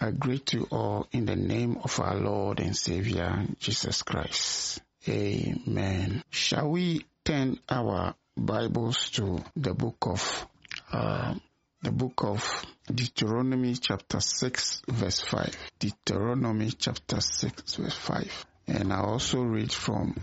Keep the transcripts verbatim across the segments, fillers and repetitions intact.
I greet you all in the name of our Lord and Savior, Jesus Christ. Amen. Shall we turn our Bibles to the book of uh, the book of Deuteronomy chapter six verse five. Deuteronomy chapter six verse five. And I also read from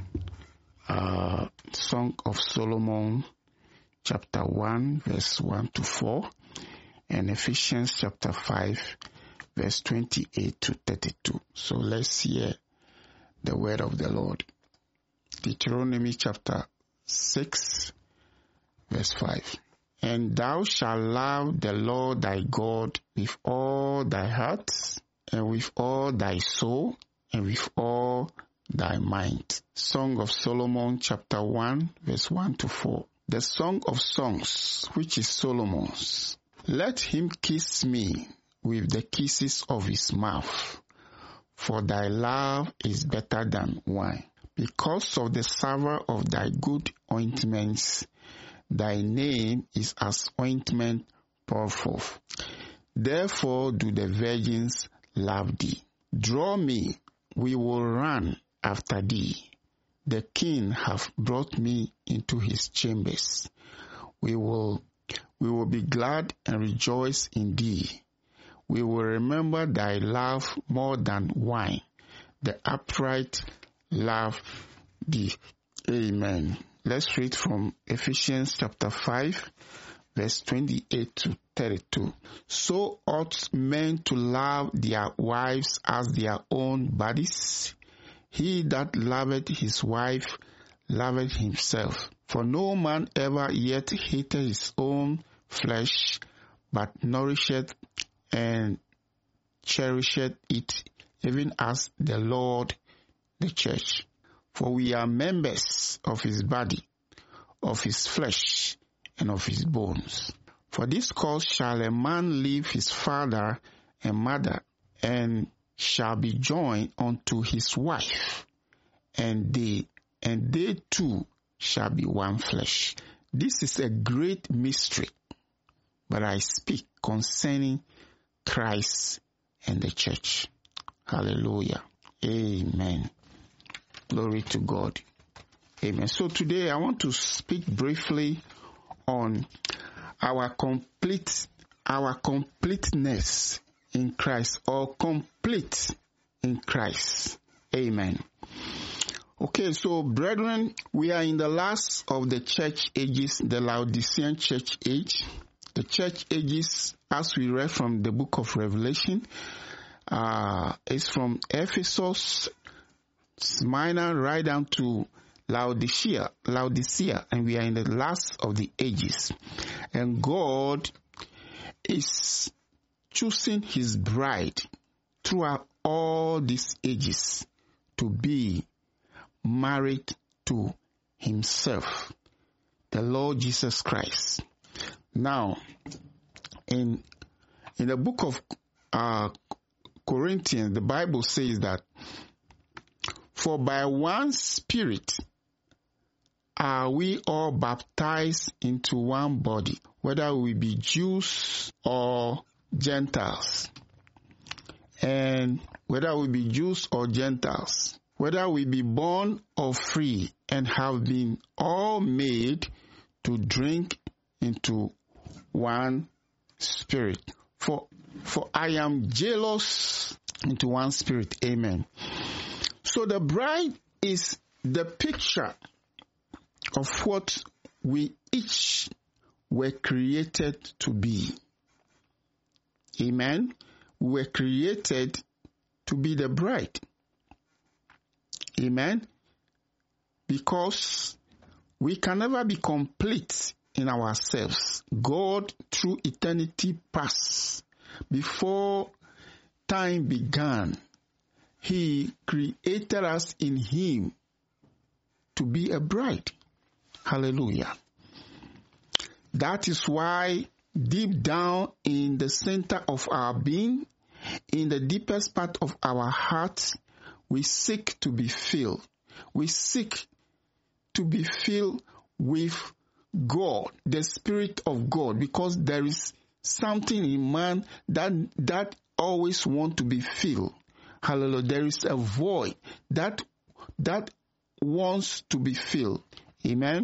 uh, Song of Solomon chapter one verse one to four and Ephesians chapter five verse twenty-eight to thirty-two. So let's hear the word of the Lord. Deuteronomy chapter six verse five. And thou shalt love the Lord thy God with all thy heart, and with all thy soul, and with all thy mind. Song of Solomon chapter one verse one to four. The Song of Songs, which is Solomon's. Let him kiss me with the kisses of his mouth, for thy love is better than wine. Because of the savour of thy good ointments, thy name is as ointment poured forth. Therefore do the virgins love thee. Draw me, we will run after thee. The king hath brought me into his chambers. We will, we will be glad and rejoice in thee. We will remember thy love more than wine. The upright love thee. Amen. Let's read from Ephesians chapter five, verse twenty-eight to thirty-two. So ought men to love their wives as their own bodies. He that loveth his wife loveth himself. For no man ever yet hated his own flesh, but nourisheth and cherisheth it, even as the Lord the church. For we are members of his body, of his flesh, and of his bones. For this cause shall a man leave his father and mother, and shall be joined unto his wife, and they and they two shall be one flesh. This is a great mystery, but I speak concerning Christ and the church. Hallelujah. Amen. Glory to God. Amen. So today I want to speak briefly on our complete, our completeness in Christ, or complete in Christ. Amen. Okay, so brethren, we are in the last of the church ages, the Laodicean church age. The church ages, as we read from the book of Revelation, uh, is from Ephesus, Smyrna, right down to Laodicea, Laodicea, and we are in the last of the ages. And God is choosing his bride throughout all these ages to be married to himself, the Lord Jesus Christ. Now, in in the book of uh, Corinthians, the Bible says that, for by one Spirit are we all baptized into one body, whether we be Jews or Gentiles, and whether we be Jews or Gentiles, whether we be born or free, and have been all made to drink into one Spirit. For, for I am jealous into one Spirit. Amen. So the bride is the picture of what we each were created to be. Amen. We were created to be the bride. Amen. Because we can never be complete in ourselves. God, through eternity past, before time began, he created us in him to be a bride. Hallelujah. That is why deep down in the center of our being, in the deepest part of our hearts, we seek to be filled. We seek to be filled with God, the Spirit of God, because there is something in man that that always want to be filled. Hallelujah. There is a void that that wants to be filled. Amen.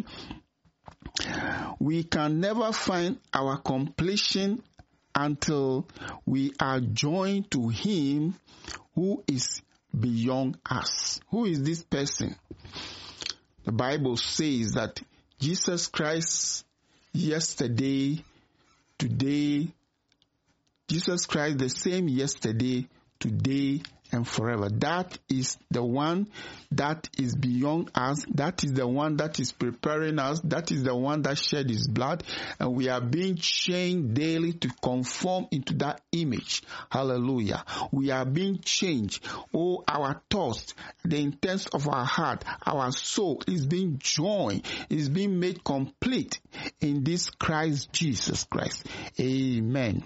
We can never find our completion until we are joined to him who is beyond us. Who is this person? The Bible says that Jesus Christ yesterday, today, Jesus Christ the same yesterday, today, and forever. That is the one that is beyond us. That is the one that is preparing us. That is the one that shed his blood. And we are being changed daily to conform into that image. Hallelujah. We are being changed. Oh, our thoughts, the intents of our heart, our soul is being joined, is being made complete in this Christ Jesus Christ. Amen.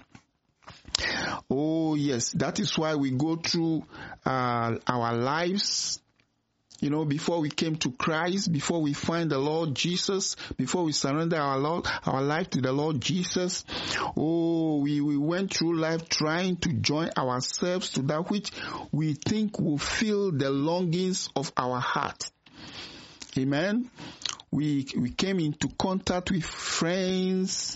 Oh yes, that is why we go through uh, our lives. You know, before we came to Christ, before we find the Lord Jesus, before we surrender our Lord, our life to the Lord Jesus. Oh, we, we went through life trying to join ourselves to that which we think will fill the longings of our heart. Amen. We we came into contact with friends,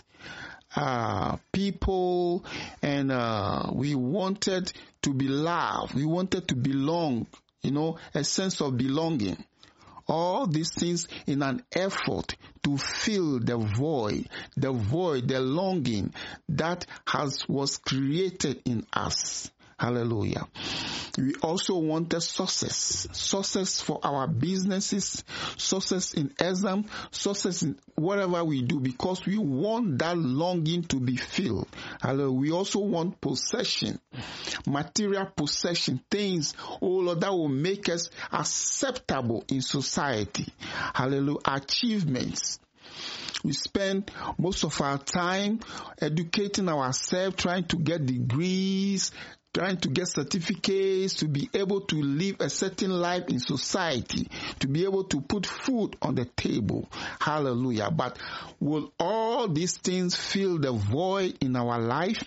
Uh, people, and uh, we wanted to be loved. We wanted to belong, you know, a sense of belonging. All these things in an effort to fill the void, the void, the longing that has was created in us. Hallelujah. We also wanted success, success for our businesses, success in exam, success in whatever we do, because we want that longing to be filled. Hallelujah. We also want possession, material possession, things, oh Lord, that will make us acceptable in society. Hallelujah. Achievements. We spend most of our time educating ourselves, trying to get degrees, trying to get certificates, to be able to live a certain life in society, to be able to put food on the table. Hallelujah. But will all these things fill the void in our life?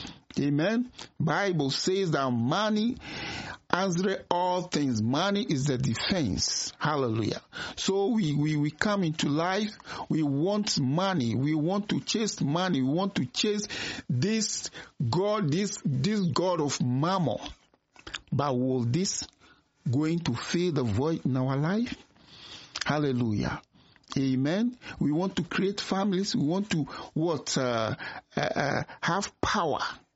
Amen. Bible says that money answers all things. Money is the defense. Hallelujah. So we, we, we come into life, we want money, we want to chase money, we want to chase this God, this, this God of mammon. But will this going to fill the void in our life? Hallelujah. Amen. We want to create families. We want to what? Uh, uh, uh, have power.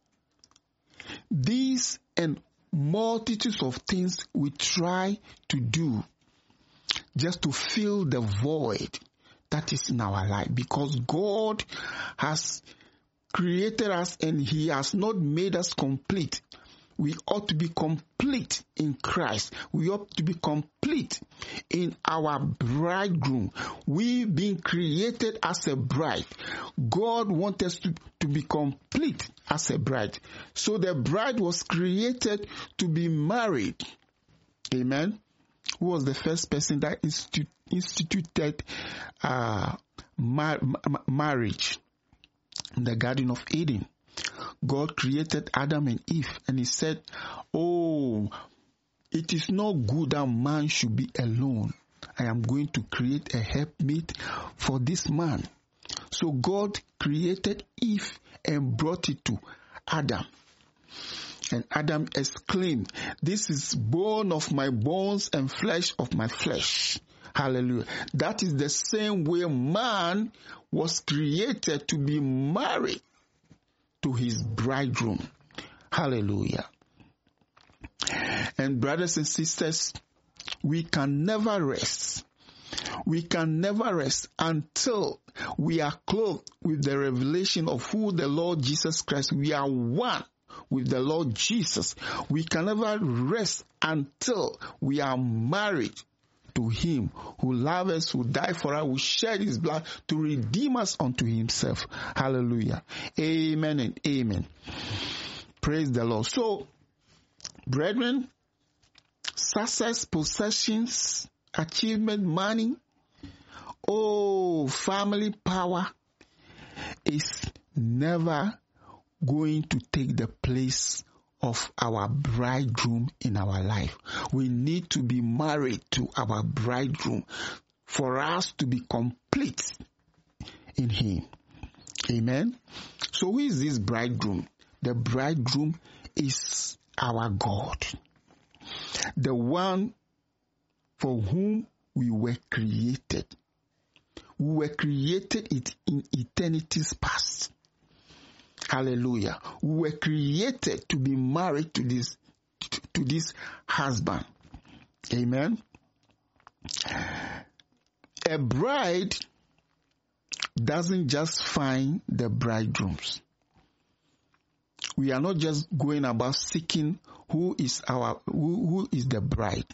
These and multitudes of things we try to do just to fill the void that is in our life, because God has created us and he has not made us complete. We ought to be complete in Christ. We ought to be complete in our bridegroom. We've been created as a bride. God wants us to, to be complete as a bride. So the bride was created to be married. Amen. Who was the first person that institu- instituted uh, mar- ma- marriage? In the Garden of Eden. God created Adam and Eve, and he said, oh, it is not good that man should be alone. I am going to create a helpmate for this man. So God created Eve and brought it to Adam. And Adam exclaimed, this is bone of my bones and flesh of my flesh. Hallelujah. That is the same way man was created to be married to his bridegroom. Hallelujah. And brothers and sisters, we can never rest. We can never rest until we are clothed with the revelation of who the Lord Jesus Christ. We are one with the Lord Jesus. We can never rest until we are married to him who loves us, who died for us, who shed his blood to redeem us unto himself. Hallelujah. Amen and amen. Praise the Lord. So, brethren, success, possessions, achievement, money, oh, family power is never going to take the place of our bridegroom in our life. We need to be married to our bridegroom for us to be complete in him. Amen. So who is this bridegroom? The bridegroom is our God, the one for whom we were created. We were created it in eternity's past. Hallelujah. We were created to be married to this to this husband. Amen. A bride doesn't just find the bridegrooms. We are not just going about seeking who is our who, who is the bride.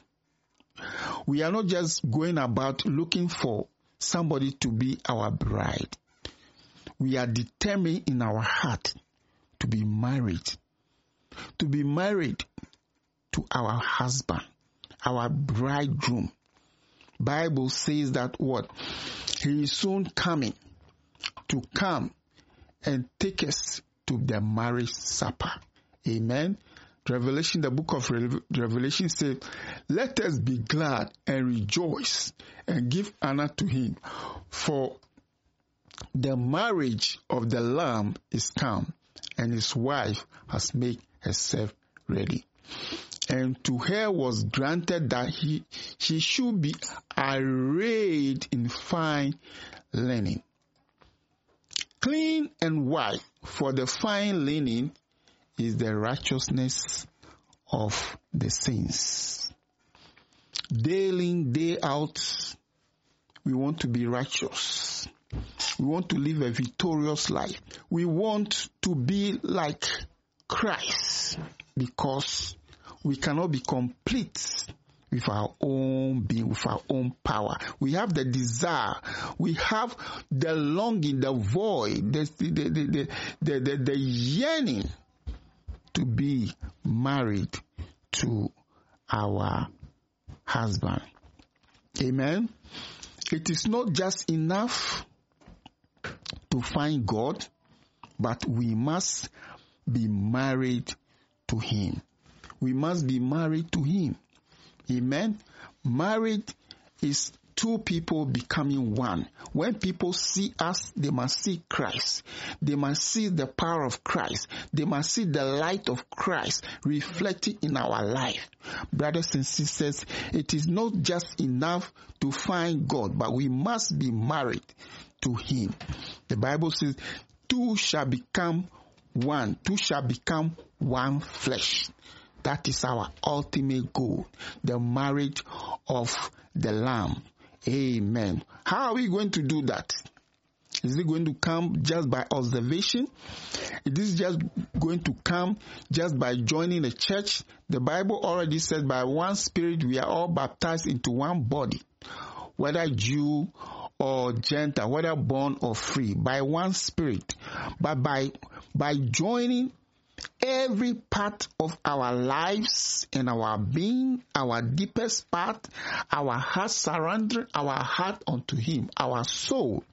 We are not just going about looking for somebody to be our bride. We are determined in our heart to be married, to be married to our husband, our bridegroom. Bible says that what? He is soon coming to come and take us to the marriage supper. Amen. Revelation, the book of Revelation says, let us be glad and rejoice and give honor to him, for the marriage of the Lamb is come, and his wife has made herself ready. And to her was granted that he, she should be arrayed in fine linen, clean and white, for the fine linen is the righteousness of the saints. Day in, day out, we want to be righteous. We want to live a victorious life. We want to be like Christ, because we cannot be complete with our own being, with our own power. We have the desire, we have the longing, the void, the, the, the, the, the, the, the yearning to be married to our husband. Amen. It is not just enough to find God, but we must be married to him. We must be married to him. Amen. Marriage is two people becoming one. When people see us, they must see Christ. They must see the power of Christ. They must see the light of Christ reflected in our life. Brothers and sisters, it is not just enough to find God, but we must be married to him. The Bible says, two shall become one. Two shall become one flesh. That is our ultimate goal, the marriage of the Lamb. Amen. How are we going to do that? Is it going to come just by observation? Is this just going to come just by joining a church? The Bible already says by one Spirit we are all baptized into one body, whether Jew or Gentile, whether born or free, by one Spirit. But by by joining every part of our lives and our being, our deepest part, our heart surrender, our heart unto him, our soul.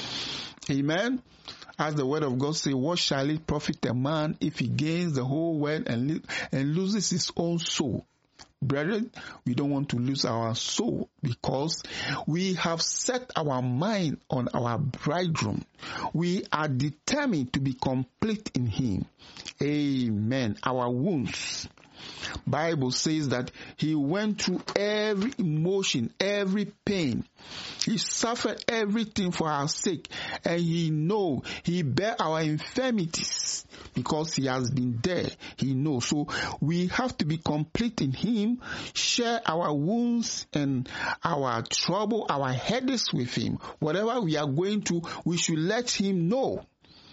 Amen. As the word of God says, what shall it profit a man if he gains the whole world and, and loses his own soul? Brethren, we don't want to lose our soul, because we have set our mind on our bridegroom. We are determined to be complete in him. Amen. Our wounds. Bible says that he went through every emotion, every pain. He suffered everything for our sake, and he know he bear our infirmities because he has been there. He knows. So we have to be complete in him, share our wounds and our trouble, our headaches with him. Whatever we are going through, we should let him know.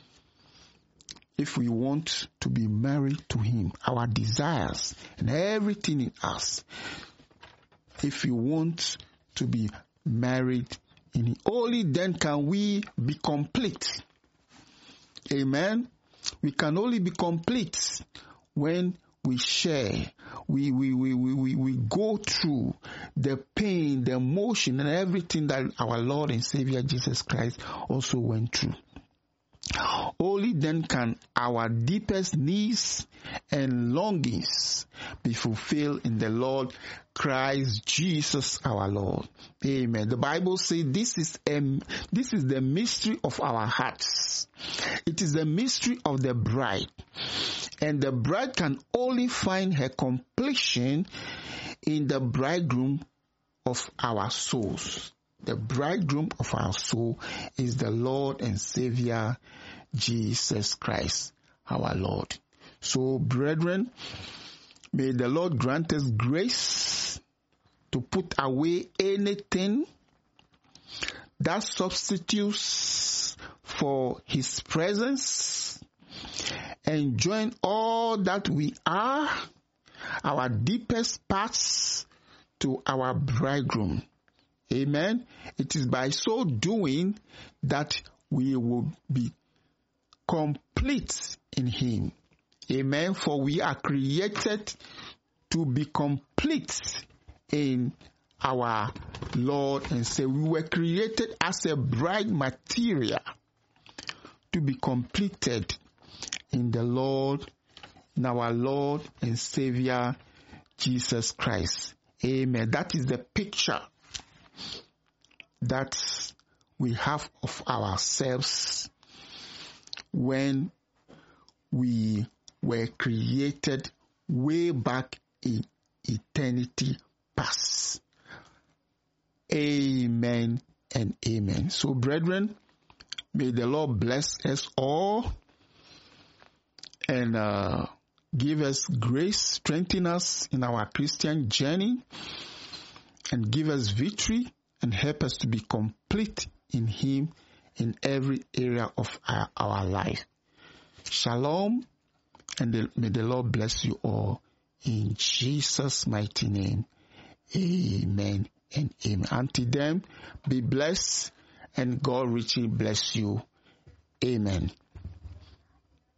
If we want to be married to him, our desires and everything in us, if we want to be married in him, only then can we be complete. Amen. We can only be complete when we share, we, we, we, we, we, we go through the pain, the emotion, and everything that our Lord and Savior Jesus Christ also went through. Only then can our deepest needs and longings be fulfilled in the Lord Christ Jesus our Lord. Amen. The Bible says this is a, this is the mystery of our hearts. It is the mystery of the bride. And the bride can only find her completion in the bridegroom of our souls. The bridegroom of our soul is the Lord and Savior, Jesus Christ, our Lord. So, brethren, may the Lord grant us grace to put away anything that substitutes for His presence and join all that we are, our deepest parts, to our bridegroom. Amen. It is by so doing that we will be complete in Him. Amen. For we are created to be complete in our Lord and Savior. We were created as a bride material to be completed in the Lord, in our Lord and Savior, Jesus Christ. Amen. That is the picture that we have of ourselves when we were created way back in eternity past. Amen and amen. So, brethren, may the Lord bless us all and uh, give us grace, strengthen us in our Christian journey, and give us victory and help us to be complete in Him in every area of our, our life. Shalom, and the, may the Lord bless you all in Jesus' mighty name. Amen and amen. Until then, be blessed and God richly bless you. Amen.